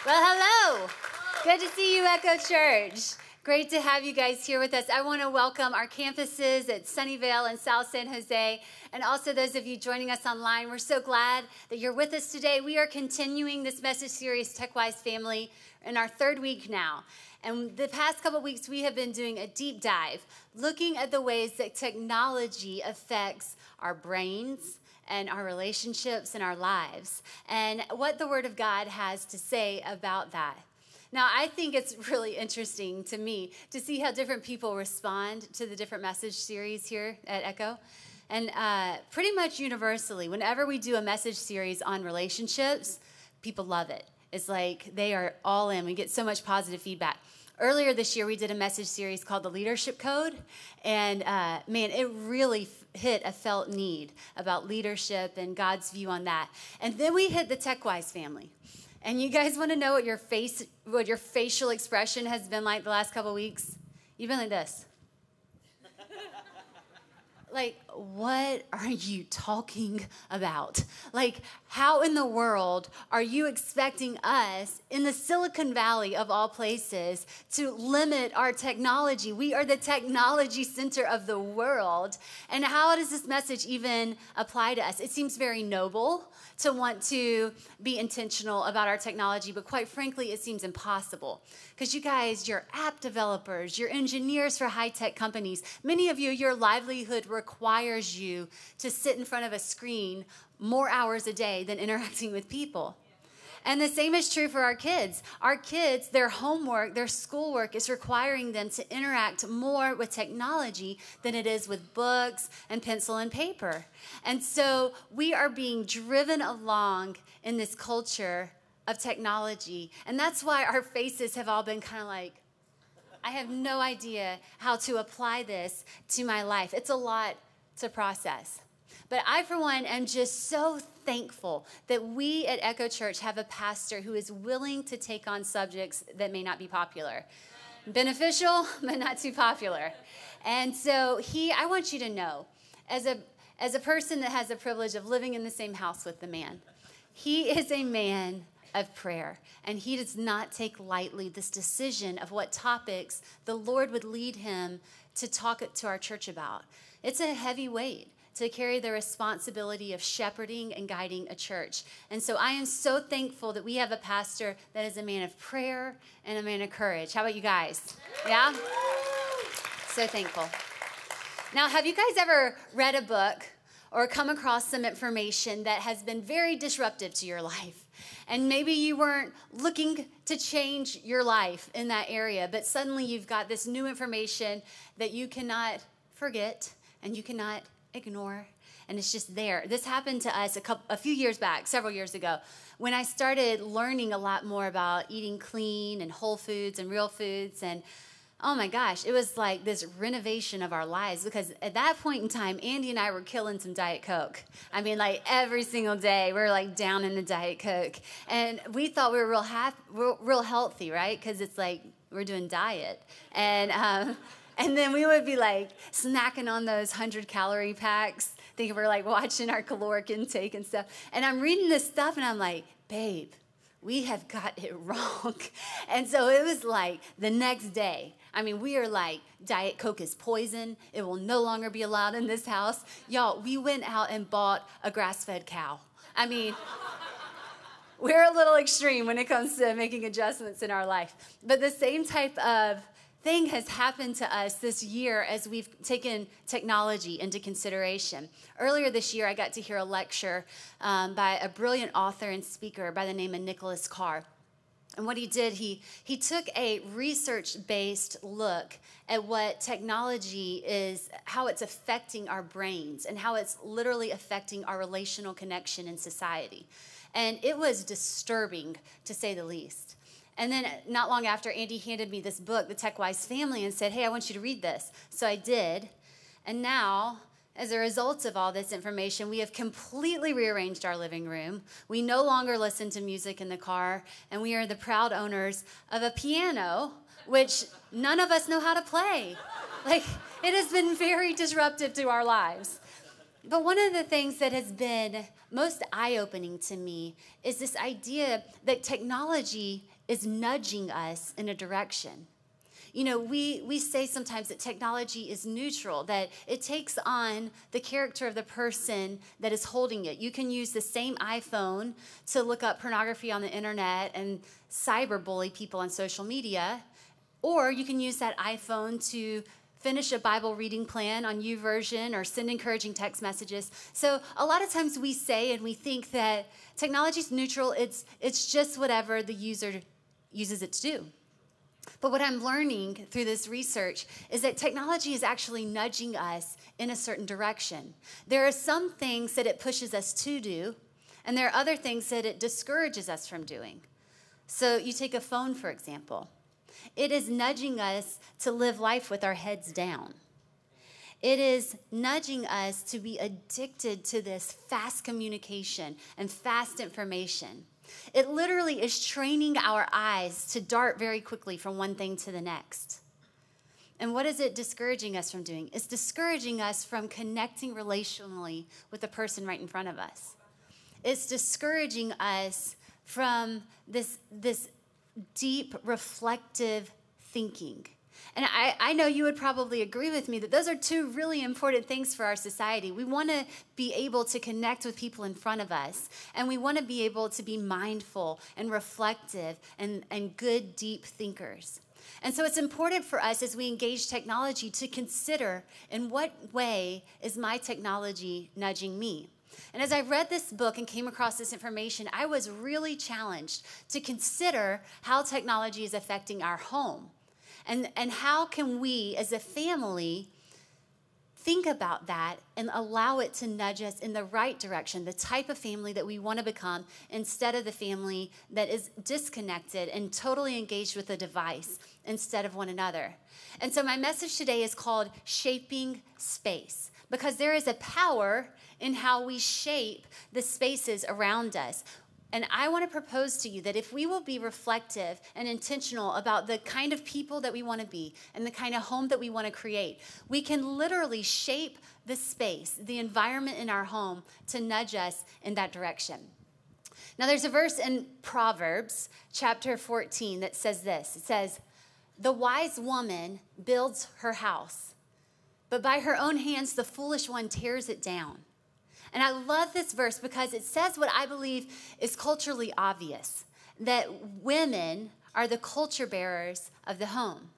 Well, hello. Good to see you, Echo Church. Great to have you guys here with us. I want to welcome our campuses at Sunnyvale and South San Jose, and also those of you joining us online. We're so glad that you're with us today. We are continuing this message series, TechWise Family, in our third week now. And the past couple of weeks, we have been doing a deep dive, looking at the ways that technology affects our brains and our relationships and our lives, and what the Word of God has to say about that. Now, I think it's really interesting to me to see how different people respond to the different message series here at Echo. And pretty much universally, whenever we do a message series on relationships, people love it. It's like they are all in. We get so much positive feedback. Earlier this year, we did a message series called The Leadership Code. And man, it really hit a felt need about leadership and God's view on that. And then we hit the TechWise family. And you guys want to know what your facial expression has been like the last couple of weeks? You've been like this. Like, what are you talking about? Like, how in the world are you expecting us in the Silicon Valley of all places to limit our technology? We are the technology center of the world. And how does this message even apply to us? It seems very noble to want to be intentional about our technology, but quite frankly, it seems impossible. Because you guys, you're app developers, you're engineers for high-tech companies. Many of you, your livelihood requires you to sit in front of a screen more hours a day than interacting with people. And the same is true for our kids. Our kids, their homework, their schoolwork is requiring them to interact more with technology than it is with books and pencil and paper. And so we are being driven along in this culture of technology. And that's why our faces have all been kind of like, I have no idea how to apply this to my life. It's a lot to process. But I, for one, am just so thankful that we at Echo Church have a pastor who is willing to take on subjects that may not be popular. Beneficial, but not too popular. And so I want you to know, as a person that has the privilege of living in the same house with the man, he is a man of prayer. And he does not take lightly this decision of what topics the Lord would lead him to talk to our church about. It's a heavy weight to carry the responsibility of shepherding and guiding a church. And so I am so thankful that we have a pastor that is a man of prayer and a man of courage. How about you guys? Yeah? So thankful. Now, have you guys ever read a book or come across some information that has been very disruptive to your life? And maybe you weren't looking to change your life in that area, but suddenly you've got this new information that you cannot forget and you cannot ignore, and it's just there. This happened to us a few years back, several years ago, when I started learning a lot more about eating clean and whole foods and real foods, and oh my gosh, it was like this renovation of our lives, because at that point in time, Andy and I were killing some Diet Coke. I mean, like every single day, we were like down in the Diet Coke, and we thought we were real healthy, right? Because it's like we're doing diet, and then we would be like snacking on those 100-calorie packs, thinking we're like watching our caloric intake and stuff. And I'm reading this stuff and I'm like, babe, we have got it wrong. And so it was like the next day. I mean, we are like, Diet Coke is poison. It will no longer be allowed in this house. Y'all, we went out and bought a grass-fed cow. I mean, we're a little extreme when it comes to making adjustments in our life. But the same type of thing has happened to us this year as we've taken technology into consideration. Earlier this year, I got to hear a lecture by a brilliant author and speaker by the name of Nicholas Carr. And what he did, he took a research-based look at what technology is, how it's affecting our brains, and how it's literally affecting our relational connection in society. And it was disturbing, to say the least. And then not long after, Andy handed me this book, The TechWise Family, and said, hey, I want you to read this. So I did. And now, as a result of all this information, we have completely rearranged our living room. We no longer listen to music in the car, and we are the proud owners of a piano, which none of us know how to play. Like, it has been very disruptive to our lives. But one of the things that has been most eye-opening to me is this idea that technology is nudging us in a direction. You know, we say sometimes that technology is neutral, that it takes on the character of the person that is holding it. You can use the same iPhone to look up pornography on the internet and cyberbully people on social media, or you can use that iPhone to finish a Bible reading plan on YouVersion or send encouraging text messages. So a lot of times we say and we think that technology is neutral. It's just whatever the user uses it to do. But what I'm learning through this research is that technology is actually nudging us in a certain direction. There are some things that it pushes us to do, and there are other things that it discourages us from doing. So you take a phone, for example. It is nudging us to live life with our heads down. It is nudging us to be addicted to this fast communication and fast information. It literally is training our eyes to dart very quickly from one thing to the next. And what is it discouraging us from doing? It's discouraging us from connecting relationally with the person right in front of us. It's discouraging us from this deep, reflective thinking. And I know you would probably agree with me that those are two really important things for our society. We want to be able to connect with people in front of us, and we want to be able to be mindful and reflective and good, deep thinkers. And so it's important for us as we engage technology to consider, in what way is my technology nudging me? And as I read this book and came across this information, I was really challenged to consider how technology is affecting our home. And how can we, as a family, think about that and allow it to nudge us in the right direction, the type of family that we want to become, instead of the family that is disconnected and totally engaged with a device instead of one another. And so my message today is called Shaping Space, because there is a power in how we shape the spaces around us. And I want to propose to you that if we will be reflective and intentional about the kind of people that we want to be and the kind of home that we want to create, we can literally shape the space, the environment in our home to nudge us in that direction. Now, there's a verse in Proverbs chapter 14 that says this. It says, "The wise woman builds her house, but by her own hands the foolish one tears it down." And I love this verse because it says what I believe is culturally obvious, that women are the culture bearers of the home.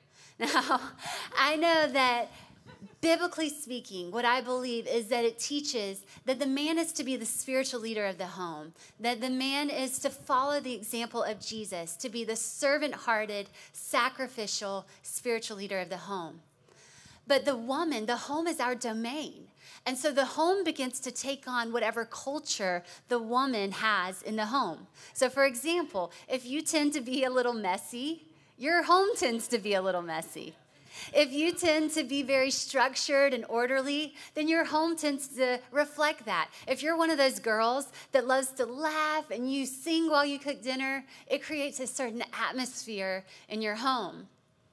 Now, I know that biblically speaking, what I believe is that it teaches that the man is to be the spiritual leader of the home, that the man is to follow the example of Jesus, to be the servant-hearted, sacrificial, spiritual leader of the home. But the woman, the home is our domain. And so the home begins to take on whatever culture the woman has in the home. So for example, if you tend to be a little messy, your home tends to be a little messy. If you tend to be very structured and orderly, then your home tends to reflect that. If you're one of those girls that loves to laugh and you sing while you cook dinner, it creates a certain atmosphere in your home.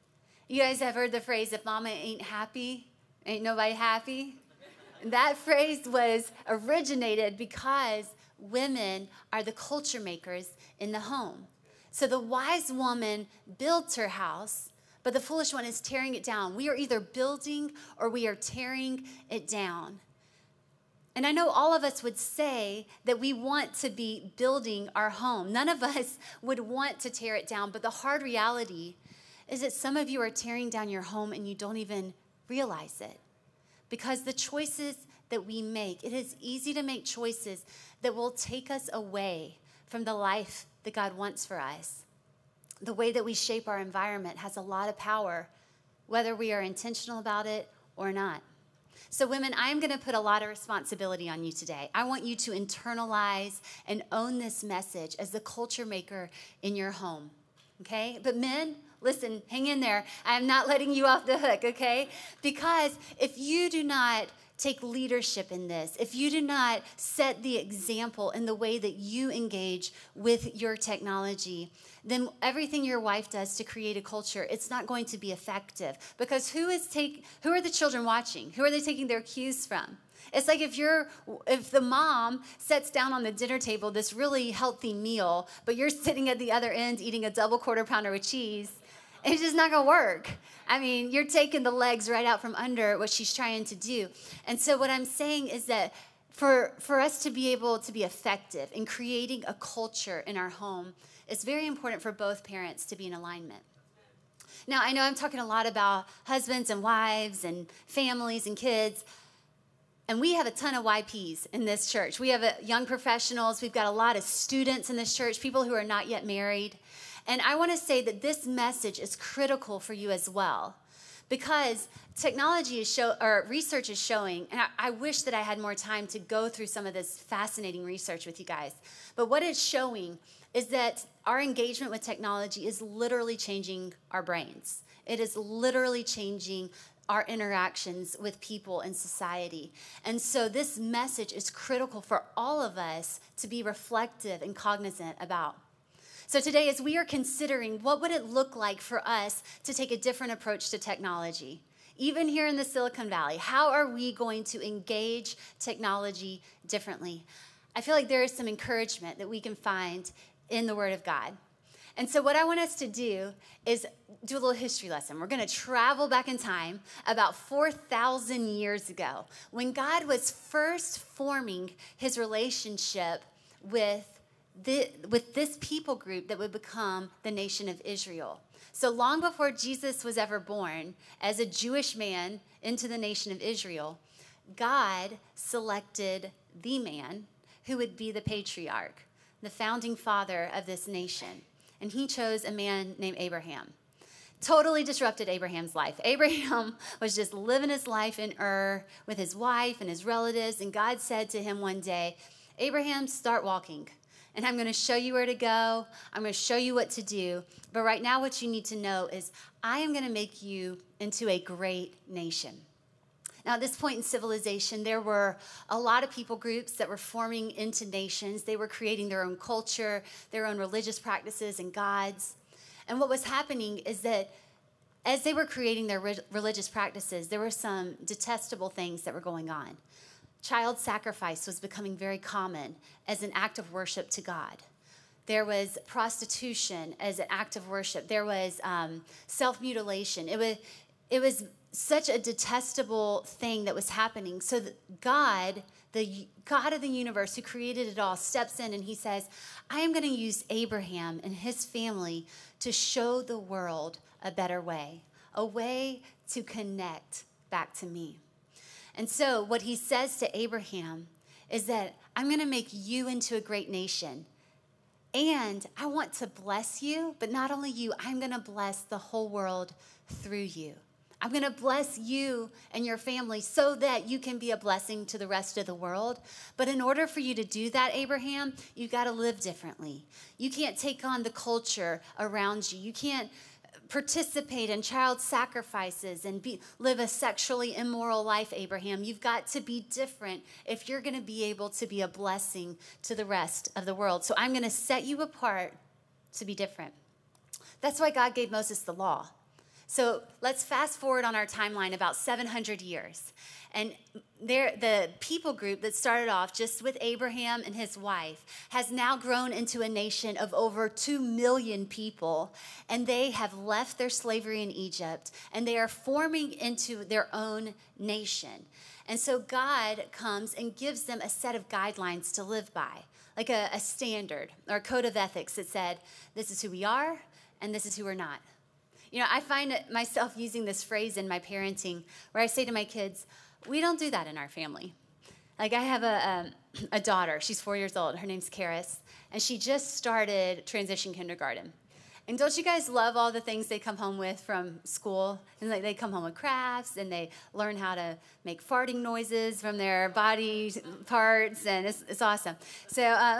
You guys have heard the phrase, if mama ain't happy, ain't nobody happy? That phrase was originated because women are the culture makers in the home. So the wise woman builds her house, but the foolish one is tearing it down. We are either building or we are tearing it down. And I know all of us would say that we want to be building our home. None of us would want to tear it down, but the hard reality is that some of you are tearing down your home and you don't even realize it. Because the choices that we make, it is easy to make choices that will take us away from the life that God wants for us. The way that we shape our environment has a lot of power, whether we are intentional about it or not. So women, I'm going to put a lot of responsibility on you today. I want you to internalize and own this message as the culture maker in your home, okay? But men, listen, hang in there. I'm not letting you off the hook, okay? Because if you do not take leadership in this, if you do not set the example in the way that you engage with your technology, then everything your wife does to create a culture, it's not going to be effective. Because who are the children watching? Who are they taking their cues from? It's like if the mom sets down on the dinner table this really healthy meal, but you're sitting at the other end eating a double quarter pounder with cheese, it's just not going to work. I mean, you're taking the legs right out from under what she's trying to do. And so what I'm saying is that for us to be able to be effective in creating a culture in our home, it's very important for both parents to be in alignment. Now, I know I'm talking a lot about husbands and wives and families and kids, and we have a ton of YPs in this church. We have young professionals. We've got a lot of students in this church, people who are not yet married. And I want to say that this message is critical for you as well, because technology research is showing, and I wish that I had more time to go through some of this fascinating research with you guys, but what it's showing is that our engagement with technology is literally changing our brains. It is literally changing our interactions with people in society. And so this message is critical for all of us to be reflective and cognizant about. So today, as we are considering what would it look like for us to take a different approach to technology, even here in the Silicon Valley, how are we going to engage technology differently? I feel like there is some encouragement that we can find in the Word of God. And so what I want us to do is do a little history lesson. We're going to travel back in time about 4,000 years ago when God was first forming his relationship with this people group that would become the nation of Israel. So long before Jesus was ever born, as a Jewish man into the nation of Israel, God selected the man who would be the patriarch, the founding father of this nation. And he chose a man named Abraham. Totally disrupted Abraham's life. Abraham was just living his life in Ur with his wife and his relatives, and God said to him one day, Abraham, start walking. And I'm going to show you where to go. I'm going to show you what to do. But right now what you need to know is I am going to make you into a great nation. Now, at this point in civilization, there were a lot of people groups that were forming into nations. They were creating their own culture, their own religious practices and gods. And what was happening is that as they were creating their religious practices, there were some detestable things that were going on. Child sacrifice was becoming very common as an act of worship to God. There was prostitution as an act of worship. There was self-mutilation. It was such a detestable thing that was happening. So that God, the God of the universe who created it all, steps in and he says, I am going to use Abraham and his family to show the world a better way, a way to connect back to me. And so what he says to Abraham is that I'm going to make you into a great nation. And I want to bless you, but not only you, I'm going to bless the whole world through you. I'm going to bless you and your family so that you can be a blessing to the rest of the world. But in order for you to do that, Abraham, you've got to live differently. You can't take on the culture around you. You can't participate in child sacrifices and live a sexually immoral life, Abraham. You've got to be different if you're going to be able to be a blessing to the rest of the world. So I'm going to set you apart to be different. That's why God gave Moses the law. So let's fast forward on our timeline about 700 years. And the people group that started off just with Abraham and his wife has now grown into a nation of over 2 million people. And they have left their slavery in Egypt, and they are forming into their own nation. And so God comes and gives them a set of guidelines to live by, like a standard or a code of ethics that said, this is who we are, and this is who we're not. You know, I find myself using this phrase in my parenting where I say to my kids, we don't do that in our family. Like I have a daughter. She's 4 years old. Her name's Karis, and she just started transition kindergarten. And don't you guys love all the things they come home with from school? And like they come home with crafts, and they learn how to make farting noises from their body parts, and it's awesome. So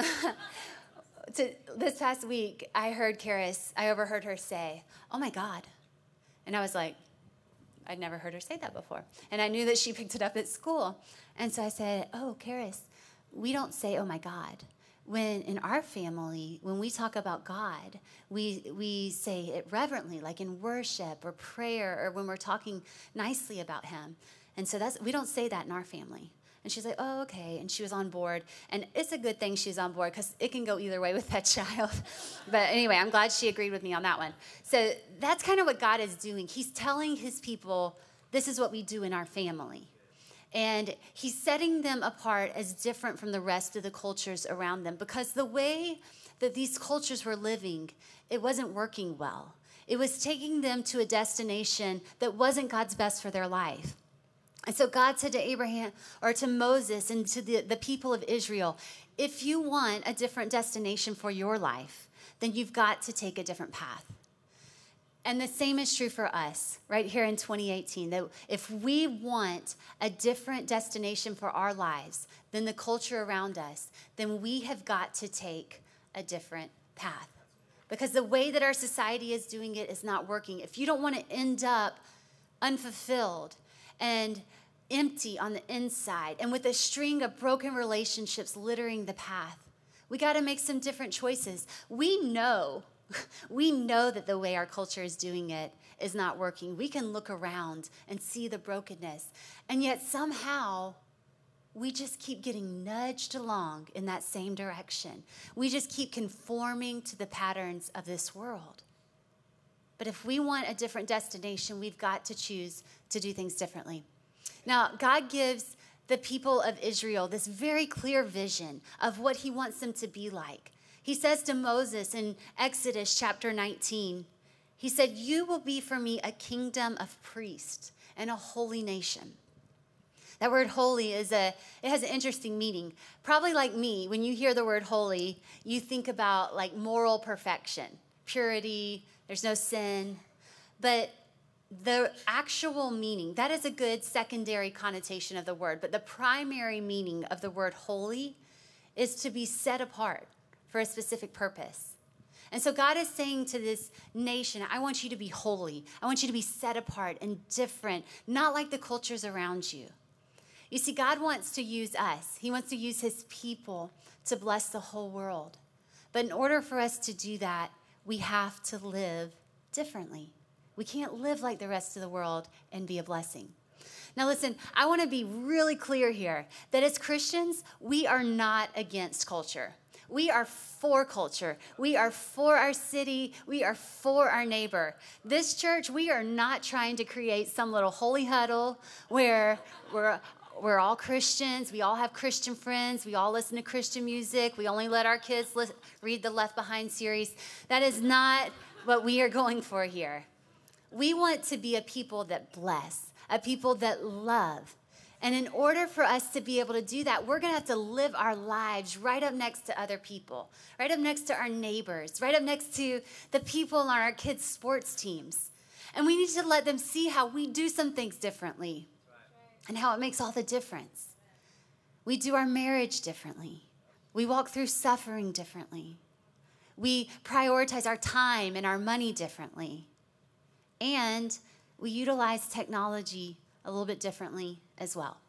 this past week, I overheard her say, oh my God. And I was like, I'd never heard her say that before. And I knew that she picked it up at school. And so I said, oh, Karis, we don't say, oh my God. When in our family, when we talk about God, we say it reverently, like in worship or prayer, or when we're talking nicely about him. And so we don't say that in our family. And she's like, oh, okay. And she was on board. And it's a good thing she's on board because it can go either way with that child. But anyway, I'm glad she agreed with me on that one. So that's kind of what God is doing. He's telling his people, this is what we do in our family. And he's setting them apart as different from the rest of the cultures around them because the way that these cultures were living, it wasn't working well. It was taking them to a destination that wasn't God's best for their life. And so God said to Abraham, or to Moses and to the people of Israel, if you want a different destination for your life, then you've got to take a different path. And the same is true for us right here in 2018, that if we want a different destination for our lives than the culture around us, then we have got to take a different path. Because the way that our society is doing it is not working. If you don't want to end up unfulfilled and empty on the inside and with a string of broken relationships littering the path, we got to make some different choices. We know that the way our culture is doing it is not working. We can look around and see the brokenness. And yet somehow we just keep getting nudged along in that same direction. We just keep conforming to the patterns of this world. But if we want a different destination, we've got to choose to do things differently. Now, God gives the people of Israel this very clear vision of what he wants them to be like. He says to Moses in Exodus chapter 19, he said, you will be for me a kingdom of priests and a holy nation. That word holy it has an interesting meaning. Probably like me, when you hear the word holy, you think about like moral perfection, purity, there's no sin. But the actual meaning, that is a good secondary connotation of the word. But the primary meaning of the word holy is to be set apart for a specific purpose. And so God is saying to this nation, I want you to be holy. I want you to be set apart and different, not like the cultures around you. You see, God wants to use us. He wants to use his people to bless the whole world. But in order for us to do that, we have to live differently. We can't live like the rest of the world and be a blessing. Now listen, I want to be really clear here that as Christians, we are not against culture. We are for culture. We are for our city. We are for our neighbor. This church, we are not trying to create some little holy huddle where we're all Christians. We all have Christian friends. We all listen to Christian music. We only let our kids read the Left Behind series. That is not what we are going for here. We want to be a people that bless, a people that love. And in order for us to be able to do that, we're going to have to live our lives right up next to other people, right up next to our neighbors, right up next to the people on our kids' sports teams. And we need to let them see how we do some things differently and how it makes all the difference. We do our marriage differently. We walk through suffering differently. We prioritize our time and our money differently. And we utilize technology a little bit differently as well.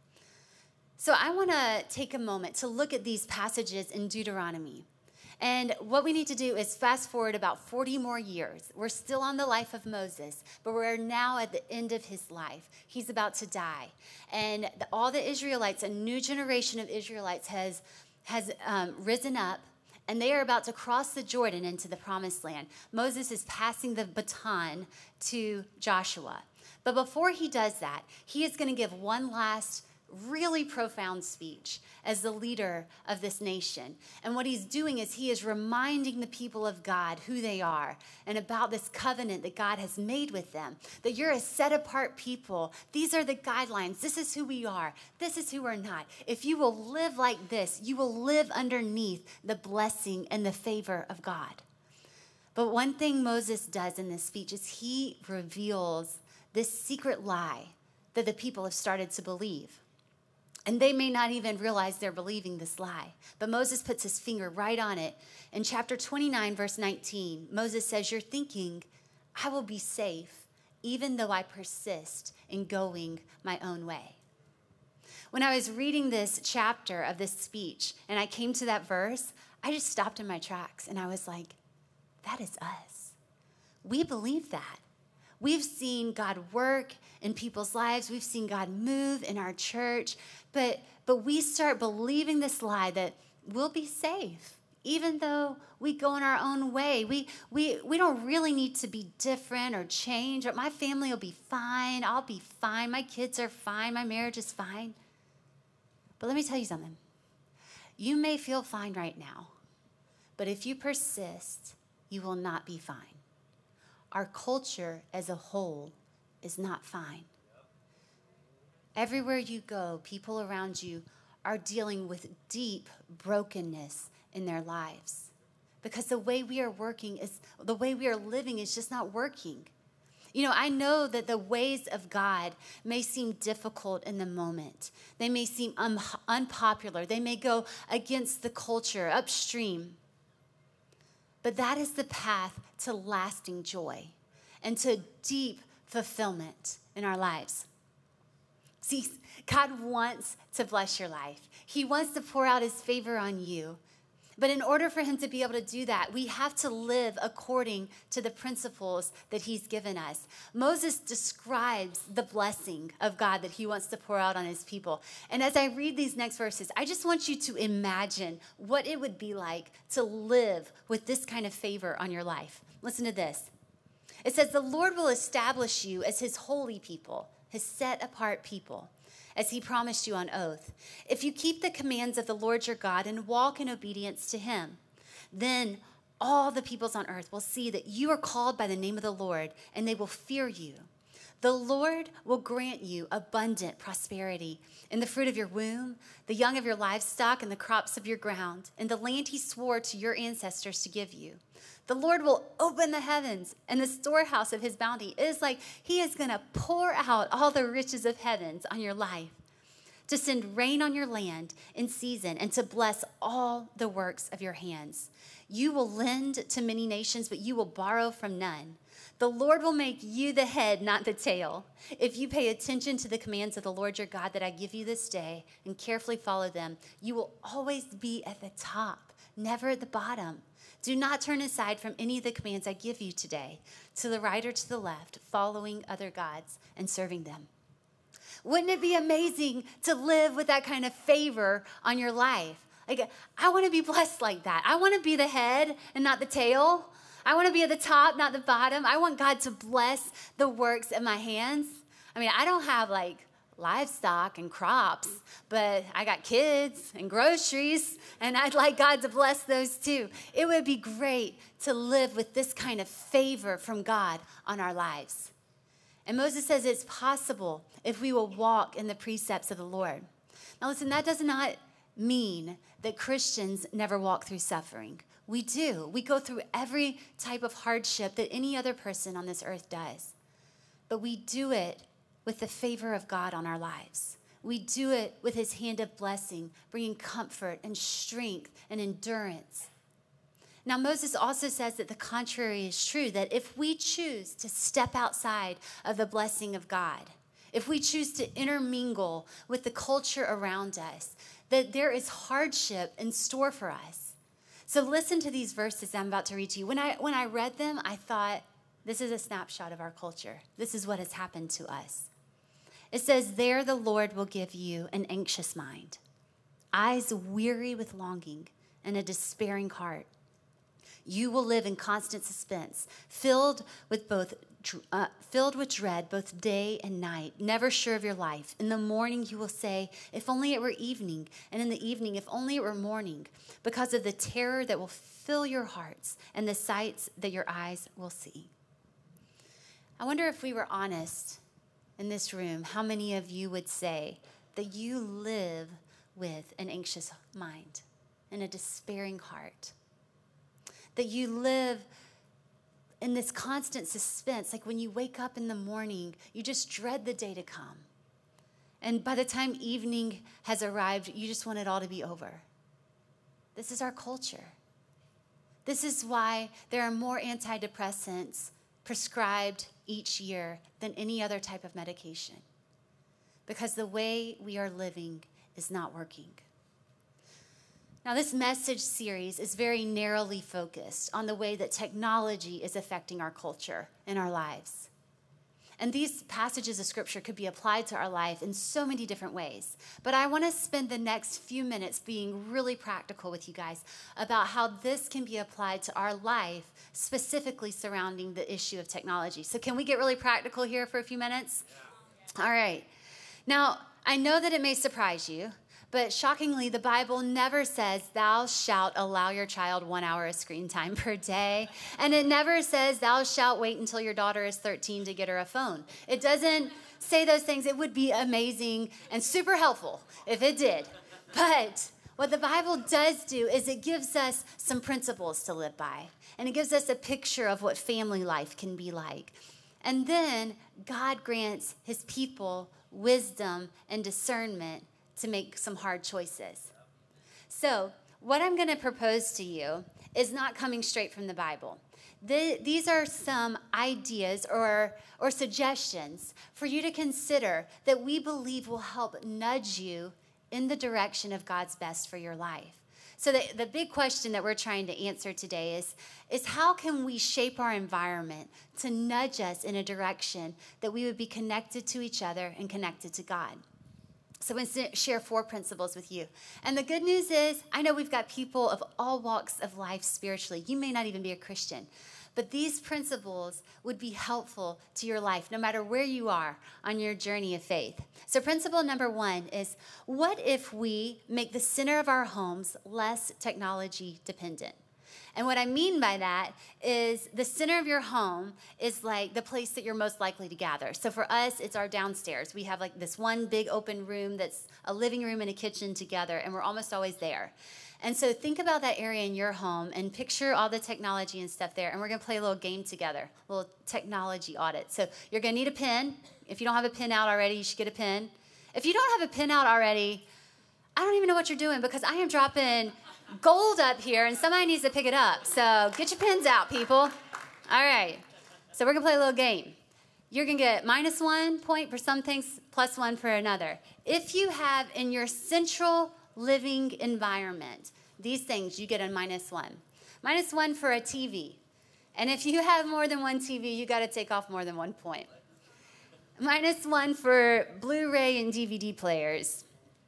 So I want to take a moment to look at these passages in Deuteronomy. And what we need to do is fast forward about 40 more years. We're still on the life of Moses, but we're now at the end of his life. He's about to die. And all the Israelites, a new generation of Israelites has risen up, and they are about to cross the Jordan into the promised land. Moses is passing the baton to Joshua. But before he does that, he is going to give one last really profound speech as the leader of this nation. And what he's doing is he is reminding the people of God who they are and about this covenant that God has made with them, that you're a set apart people. These are the guidelines. This is who we are. This is who we're not. If you will live like this, you will live underneath the blessing and the favor of God. But one thing Moses does in this speech is he reveals this secret lie that the people have started to believe. And they may not even realize they're believing this lie. But Moses puts his finger right on it. In chapter 29, verse 19, Moses says, you're thinking, I will be safe even though I persist in going my own way. When I was reading this chapter of this speech and I came to that verse, I just stopped in my tracks and I was like, that is us. We believe that. We've seen God work in people's lives. We've seen God move in our church. But we start believing this lie that we'll be safe, even though we go in our own way. We don't really need to be different or change. My family will be fine. I'll be fine. My kids are fine. My marriage is fine. But let me tell you something. You may feel fine right now, but if you persist, you will not be fine. Our culture as a whole is not fine. Everywhere you go, people around you are dealing with deep brokenness in their lives because the way we are living is just not working. You know, I know that the ways of God may seem difficult in the moment. They may seem unpopular. They may go against the culture, upstream. But that is the path to lasting joy and to deep fulfillment in our lives. See, God wants to bless your life. He wants to pour out his favor on you. But in order for him to be able to do that, we have to live according to the principles that he's given us. Moses describes the blessing of God that he wants to pour out on his people. And as I read these next verses, I just want you to imagine what it would be like to live with this kind of favor on your life. Listen to this. It says, the Lord will establish you as his holy people, his set apart people, as he promised you on oath. If you keep the commands of the Lord your God and walk in obedience to him, then all the peoples on earth will see that you are called by the name of the Lord, and they will fear you. The Lord will grant you abundant prosperity in the fruit of your womb, the young of your livestock, and the crops of your ground, in the land he swore to your ancestors to give you. The Lord will open the heavens, and the storehouse of his bounty is like he is going to pour out all the riches of heavens on your life, to send rain on your land in season, and to bless all the works of your hands. You will lend to many nations, but you will borrow from none. The Lord will make you the head, not the tail. If you pay attention to the commands of the Lord your God that I give you this day and carefully follow them, you will always be at the top, never at the bottom. Do not turn aside from any of the commands I give you today, to the right or to the left, following other gods and serving them. Wouldn't it be amazing to live with that kind of favor on your life? Like, I want to be blessed like that. I want to be the head and not the tail. I want to be at the top, not the bottom. I want God to bless the works of my hands. I mean, I don't have like livestock and crops, but I got kids and groceries, and I'd like God to bless those too. It would be great to live with this kind of favor from God on our lives. And Moses says it's possible if we will walk in the precepts of the Lord. Now listen, that does not mean that Christians never walk through suffering. We do. We go through every type of hardship that any other person on this earth does. But we do it with the favor of God on our lives. We do it with his hand of blessing, bringing comfort and strength and endurance. Now, Moses also says that the contrary is true, that if we choose to step outside of the blessing of God, if we choose to intermingle with the culture around us, that there is hardship in store for us. So listen to these verses I'm about to read to you. When I read them, I thought, this is a snapshot of our culture. This is what has happened to us. It says, there the Lord will give you an anxious mind, eyes weary with longing, and a despairing heart. You will live in constant suspense, filled with dread both day and night, never sure of your life. In the morning you will say, if only it were evening, and in the evening, if only it were morning, because of the terror that will fill your hearts and the sights that your eyes will see. I wonder if we were honest in this room, how many of you would say that you live with an anxious mind and a despairing heart? That you live in this constant suspense, like when you wake up in the morning, you just dread the day to come. And by the time evening has arrived, you just want it all to be over. This is our culture. This is why there are more antidepressants prescribed each year than any other type of medication. Because the way we are living is not working. Now, this message series is very narrowly focused on the way that technology is affecting our culture and our lives. And these passages of Scripture could be applied to our life in so many different ways. But I want to spend the next few minutes being really practical with you guys about how this can be applied to our life, specifically surrounding the issue of technology. So can we get really practical here for a few minutes? Yeah. All right. Now, I know that it may surprise you, but shockingly, the Bible never says, thou shalt allow your child 1 hour of screen time per day. And it never says, thou shalt wait until your daughter is 13 to get her a phone. It doesn't say those things. It would be amazing and super helpful if it did. But what the Bible does do is it gives us some principles to live by. And it gives us a picture of what family life can be like. And then God grants his people wisdom and discernment to make some hard choices. So what I'm going to propose to you is not coming straight from the Bible. These are some ideas or suggestions for you to consider that we believe will help nudge you in the direction of God's best for your life. So the big question that we're trying to answer today is how can we shape our environment to nudge us in a direction that we would be connected to each other and connected to God? So I'm going to share 4 principles with you. And the good news is, I know we've got people of all walks of life spiritually. You may not even be a Christian. But these principles would be helpful to your life, no matter where you are on your journey of faith. So principle number 1 is, what if we make the center of our homes less technology dependent? And what I mean by that is the center of your home is like the place that you're most likely to gather. So for us, it's our downstairs. We have like this one big open room that's a living room and a kitchen together, and we're almost always there. And so think about that area in your home and picture all the technology and stuff there. And we're going to play a little game together, a little technology audit. So you're going to need a pen. If you don't have a pen out already, you should get a pen. If you don't have a pen out already, I don't even know what you're doing, because I am dropping gold up here, and somebody needs to pick it up. So get your pens out, people. All right. So we're going to play a little game. You're going to get -1 point for some things, +1 for another. If you have in your central living environment these things, you get a -1. -1 for a TV. And if you have more than one TV, you got to take off more than 1 point. -1 for Blu-ray and DVD players.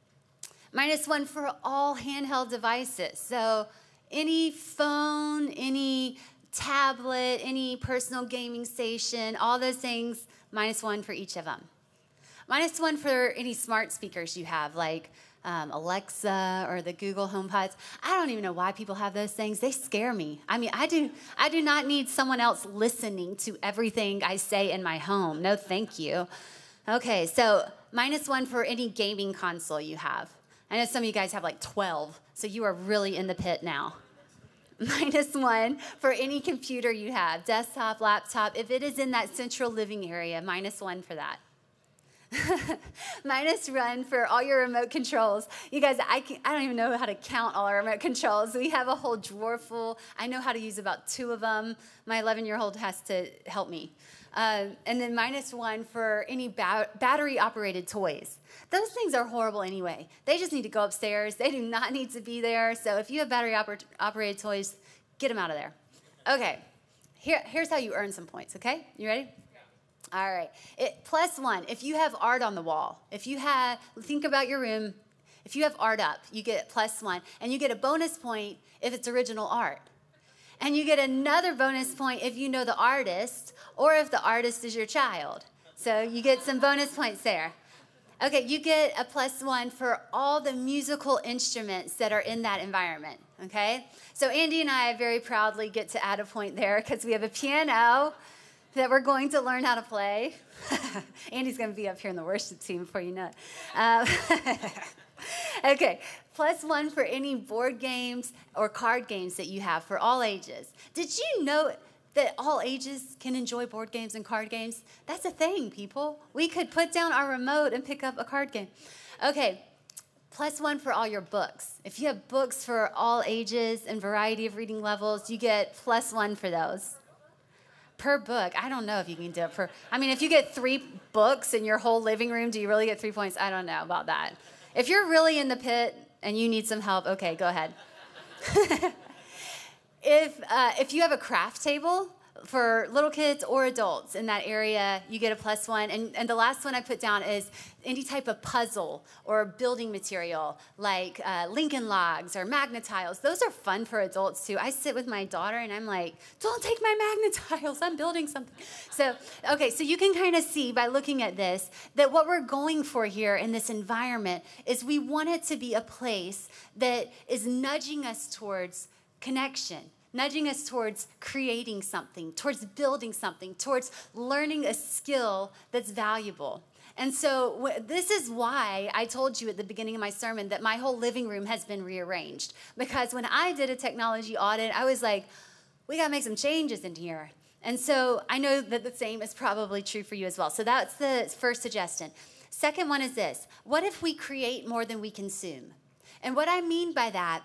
-1 for all handheld devices. So any phone, any tablet, any personal gaming station, all those things, -1 for each of them. -1 for any smart speakers you have, like Alexa or the Google HomePods. I don't even know why people have those things. They scare me. I mean, I do not need someone else listening to everything I say in my home. No, thank you. Okay, so -1 for any gaming console you have. I know some of you guys have like 12, so you are really in the pit now. -1 for any computer you have, desktop, laptop. If it is in that central living area, -1 for that. -1 for all your remote controls. You guys, I don't even know how to count all our remote controls. We have a whole drawer full. I know how to use about 2 of them. My 11-year-old has to help me. And then -1 for any battery-operated toys. Those things are horrible anyway. They just need to go upstairs. They do not need to be there. So if you have battery-operated toys, get them out of there. Okay, here's how you earn some points, okay? You ready? All right. +1, if you have art on the wall. Think about your room. If you have art up, you get +1. And you get a bonus point if it's original art. And you get another bonus point if you know the artist, or if the artist is your child. So you get some bonus points there. Okay, you get a +1 for all the musical instruments that are in that environment, okay? So Andy and I very proudly get to add a point there because we have a piano that we're going to learn how to play. Andy's going to be up here in the worship team before you know it. Okay, +1 for any board games or card games that you have for all ages. Did you know that all ages can enjoy board games and card games? That's a thing, people. We could put down our remote and pick up a card game. Okay, +1 for all your books. If you have books for all ages and variety of reading levels, you get +1 for those. Per book, I don't know if you can do it per. I mean, if you get 3 books in your whole living room, do you really get 3 points? I don't know about that. If you're really in the pit and you need some help, okay, go ahead. If you have a craft table, for little kids or adults in that area, you get a +1. And the last one I put down is any type of puzzle or building material like Lincoln Logs or Magnetiles. Those are fun for adults too. I sit with my daughter and I'm like, don't take my Magnetiles, I'm building something. So you can kind of see by looking at this that what we're going for here in this environment is we want it to be a place that is nudging us towards connection, nudging us towards creating something, towards building something, towards learning a skill that's valuable. And so this is why I told you at the beginning of my sermon that my whole living room has been rearranged. Because when I did a technology audit, I was like, we got to make some changes in here. And so I know that the same is probably true for you as well. So that's the first suggestion. Second one is this. What if we create more than we consume? And what I mean by that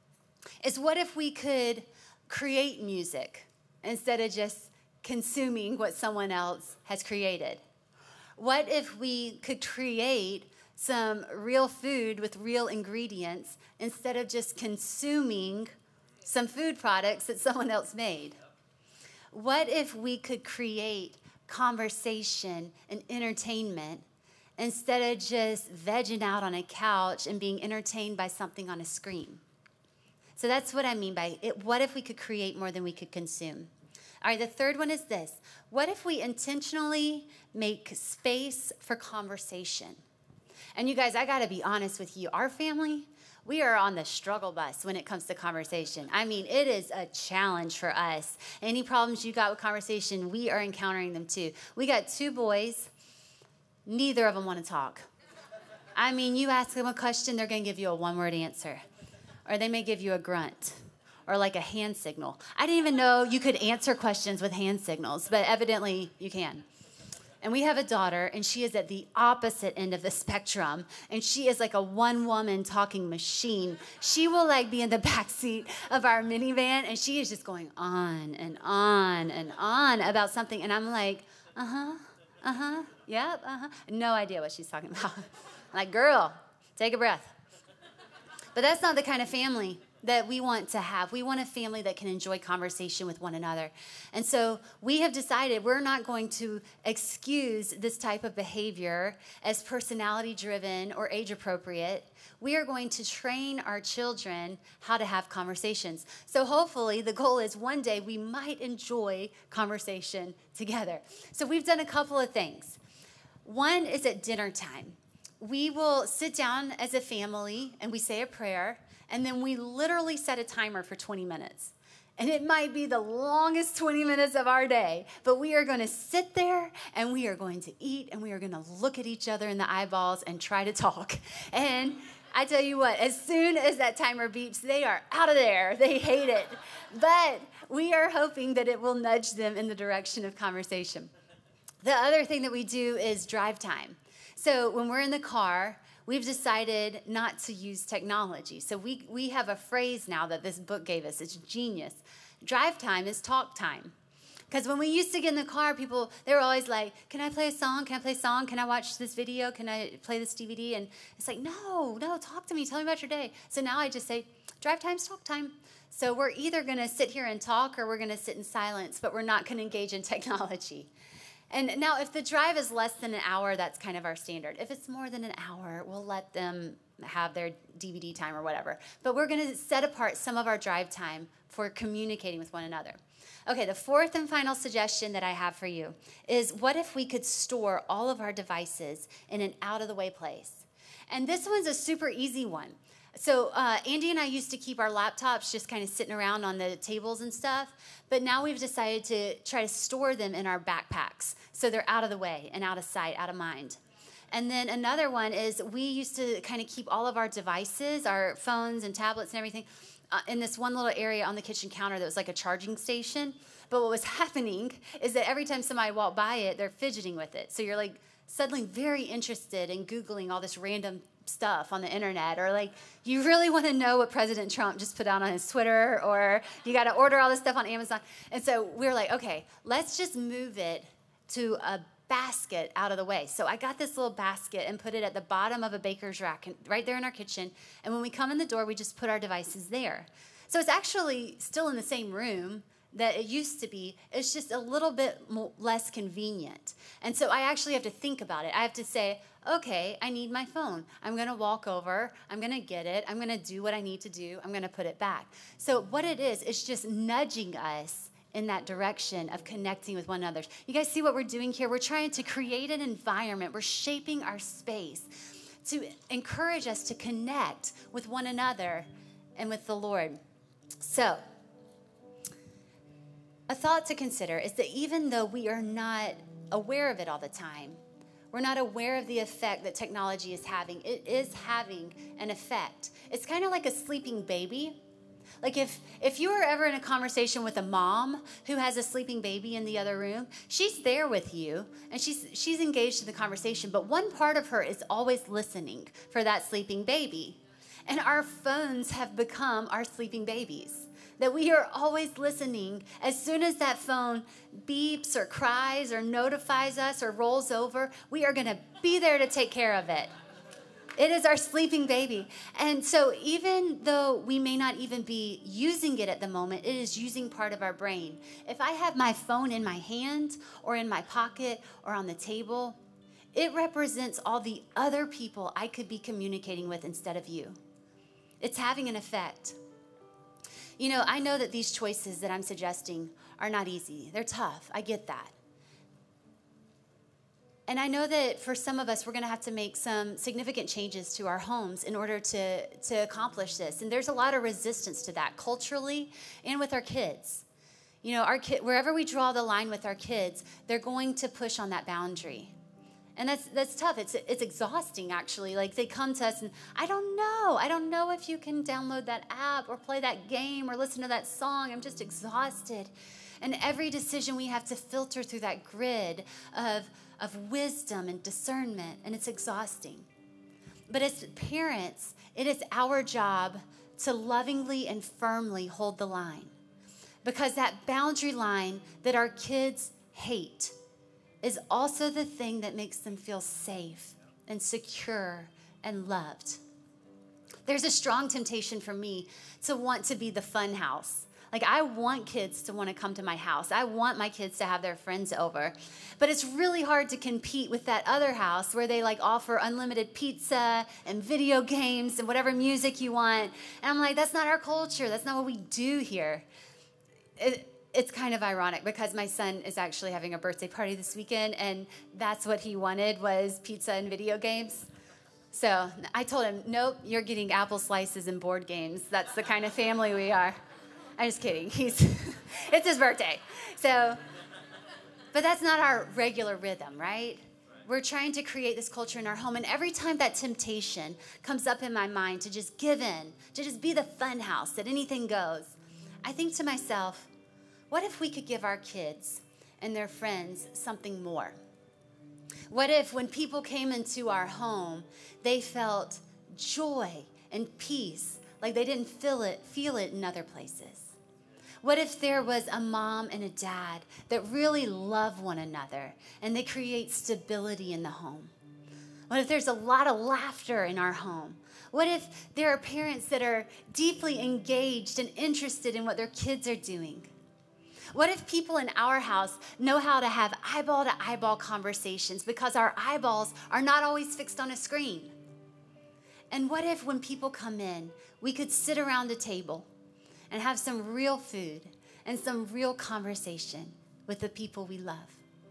is what if we could create music instead of just consuming what someone else has created? What if we could create some real food with real ingredients instead of just consuming some food products that someone else made? What if we could create conversation and entertainment instead of just vegging out on a couch and being entertained by something on a screen? So that's what I mean by it. What if we could create more than we could consume? All right, the third one is this. What if we intentionally make space for conversation? And you guys, I got to be honest with you. Our family, we are on the struggle bus when it comes to conversation. I mean, it is a challenge for us. Any problems you got with conversation, we are encountering them too. We got 2 boys. Neither of them want to talk. I mean, you ask them a question, they're going to give you a one-word answer. Or they may give you a grunt or like a hand signal. I didn't even know you could answer questions with hand signals, but evidently you can. And we have a daughter, and she is at the opposite end of the spectrum, and she is like a one-woman talking machine. She will like be in the back seat of our minivan, and she is just going on and on and on about something, and I'm like, yep, no idea what she's talking about. Like, girl, take a breath. But that's not the kind of family that we want to have. We want a family that can enjoy conversation with one another. And so we have decided we're not going to excuse this type of behavior as personality-driven or age-appropriate. We are going to train our children how to have conversations. So hopefully the goal is one day we might enjoy conversation together. So we've done a couple of things. One is at dinner time. We will sit down as a family and we say a prayer, and then we literally set a timer for 20 minutes. And it might be the longest 20 minutes of our day, but we are going to sit there and we are going to eat and we are going to look at each other in the eyeballs and try to talk. And I tell you what, as soon as that timer beeps, they are out of there. They hate it. But we are hoping that it will nudge them in the direction of conversation. The other thing that we do is drive time. So when we're in the car, we've decided not to use technology. So we have a phrase now that this book gave us. It's genius. Drive time is talk time. Because when we used to get in the car, people, they were always like, can I play a song? Can I play a song? Can I watch this video? Can I play this DVD? And it's like, no, talk to me. Tell me about your day. So now I just say, drive time's talk time. So we're either going to sit here and talk or we're going to sit in silence, but we're not going to engage in technology. And now if the drive is less than an hour, that's kind of our standard. If it's more than an hour, we'll let them have their DVD time or whatever. But we're going to set apart some of our drive time for communicating with one another. Okay, the fourth and final suggestion that I have for you is what if we could store all of our devices in an out-of-the-way place? And this one's a super easy one. So Andy and I used to keep our laptops just kind of sitting around on the tables and stuff, but now we've decided to try to store them in our backpacks so they're out of the way and out of sight, out of mind. And then another one is we used to kind of keep all of our devices, our phones and tablets and everything, in this one little area on the kitchen counter that was like a charging station. But what was happening is that every time somebody walked by it, they're fidgeting with it. So you're like suddenly very interested in Googling all this random stuff on the internet, or like you really want to know what President Trump just put out on his Twitter, or you got to order all this stuff on Amazon. And so we're like, okay, let's just move it to a basket out of the way. So I got this little basket and put it at the bottom of a baker's rack right there in our kitchen. And when we come in the door, we just put our devices there. So it's actually still in the same room, that it used to be. It's just a little bit less convenient. And so I actually have to think about it. I have to say, okay, I need my phone. I'm going to walk over. I'm going to get it. I'm going to do what I need to do. I'm going to put it back. So what it is, it's just nudging us in that direction of connecting with one another. You guys see what we're doing here? We're trying to create an environment. We're shaping our space to encourage us to connect with one another and with the Lord. So, a thought to consider is that even though we are not aware of it all the time, we're not aware of the effect that technology is having. It is having an effect. It's kind of like a sleeping baby. Like if you were ever in a conversation with a mom who has a sleeping baby in the other room, she's there with you and she's engaged in the conversation, but one part of her is always listening for that sleeping baby. And our phones have become our sleeping babies. That we are always listening. As soon as that phone beeps or cries or notifies us or rolls over, we are going to be there to take care of it. It is our sleeping baby. And so even though we may not even be using it at the moment, it is using part of our brain. If I have my phone in my hand or in my pocket or on the table, it represents all the other people I could be communicating with instead of you. It's having an effect. You know, I know that these choices that I'm suggesting are not easy. They're tough. I get that. And I know that for some of us, we're going to have to make some significant changes to our homes in order to accomplish this. And there's a lot of resistance to that culturally and with our kids. You know, wherever we draw the line with our kids, they're going to push on that boundary. And that's tough. It's exhausting, actually. Like, they come to us and, I don't know if you can download that app or play that game or listen to that song. I'm just exhausted. And every decision we have to filter through that grid of wisdom and discernment, and it's exhausting. But as parents, it is our job to lovingly and firmly hold the line, because that boundary line that our kids hate is also the thing that makes them feel safe and secure and loved. There's a strong temptation for me to want to be the fun house. Like, I want kids to want to come to my house. I want my kids to have their friends over. But it's really hard to compete with that other house where they offer unlimited pizza and video games and whatever music you want. And I'm like, that's not our culture. That's not what we do here. It's kind of ironic because my son is actually having a birthday party this weekend, and that's what he wanted was pizza and video games. So I told him, nope, you're getting apple slices and board games. That's the kind of family we are. I'm just kidding. It's his birthday. So, but that's not our regular rhythm, right? We're trying to create this culture in our home, and every time that temptation comes up in my mind to just give in, to just be the fun house, that anything goes, I think to myself, what if we could give our kids and their friends something more? What if when people came into our home, they felt joy and peace like they didn't feel it in other places? What if there was a mom and a dad that really love one another and they create stability in the home? What if there's a lot of laughter in our home? What if there are parents that are deeply engaged and interested in what their kids are doing? What if people in our house know how to have eyeball-to-eyeball conversations because our eyeballs are not always fixed on a screen? And what if when people come in, we could sit around a table and have some real food and some real conversation with the people we love?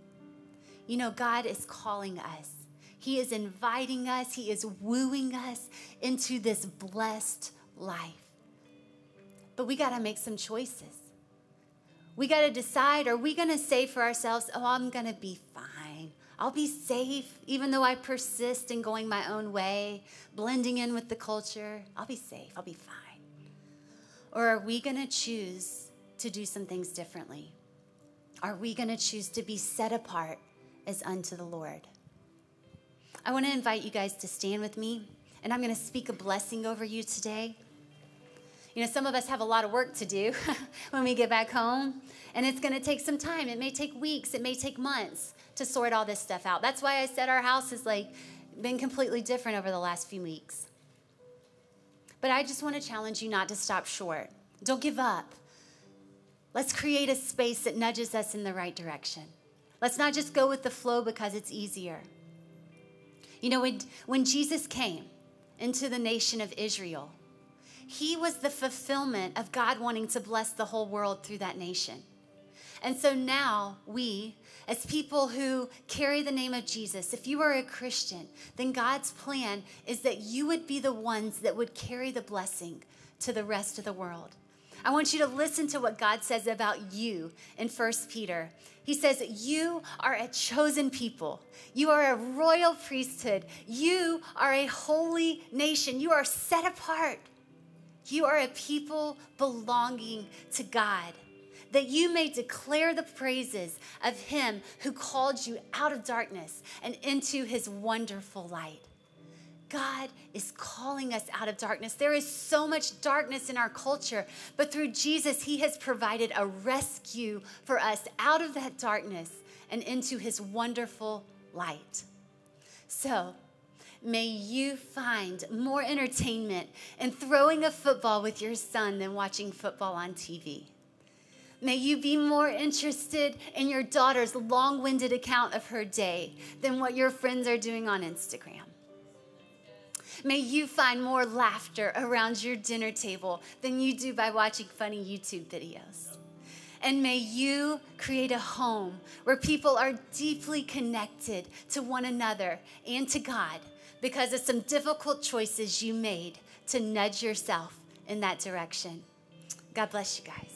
You know, God is calling us. He is inviting us. He is wooing us into this blessed life. But we got to make some choices. We got to decide, are we going to say for ourselves, oh, I'm going to be fine. I'll be safe, even though I persist in going my own way, blending in with the culture. I'll be safe. I'll be fine. Or are we going to choose to do some things differently? Are we going to choose to be set apart as unto the Lord? I want to invite you guys to stand with me, and I'm going to speak a blessing over you today. You know, some of us have a lot of work to do when we get back home, and it's going to take some time. It may take weeks. It may take months to sort all this stuff out. That's why I said our house has been completely different over the last few weeks. But I just want to challenge you not to stop short. Don't give up. Let's create a space that nudges us in the right direction. Let's not just go with the flow because it's easier. You know, when Jesus came into the nation of Israel, he was the fulfillment of God wanting to bless the whole world through that nation. And so now we, as people who carry the name of Jesus, if you are a Christian, then God's plan is that you would be the ones that would carry the blessing to the rest of the world. I want you to listen to what God says about you in 1 Peter. He says, you are a chosen people. You are a royal priesthood. You are a holy nation. You are set apart. You are a people belonging to God, that you may declare the praises of him who called you out of darkness and into his wonderful light. God is calling us out of darkness. There is so much darkness in our culture, but through Jesus, he has provided a rescue for us out of that darkness and into his wonderful light. So, may you find more entertainment in throwing a football with your son than watching football on TV. May you be more interested in your daughter's long-winded account of her day than what your friends are doing on Instagram. May you find more laughter around your dinner table than you do by watching funny YouTube videos. And may you create a home where people are deeply connected to one another and to God because of some difficult choices you made to nudge yourself in that direction. God bless you guys.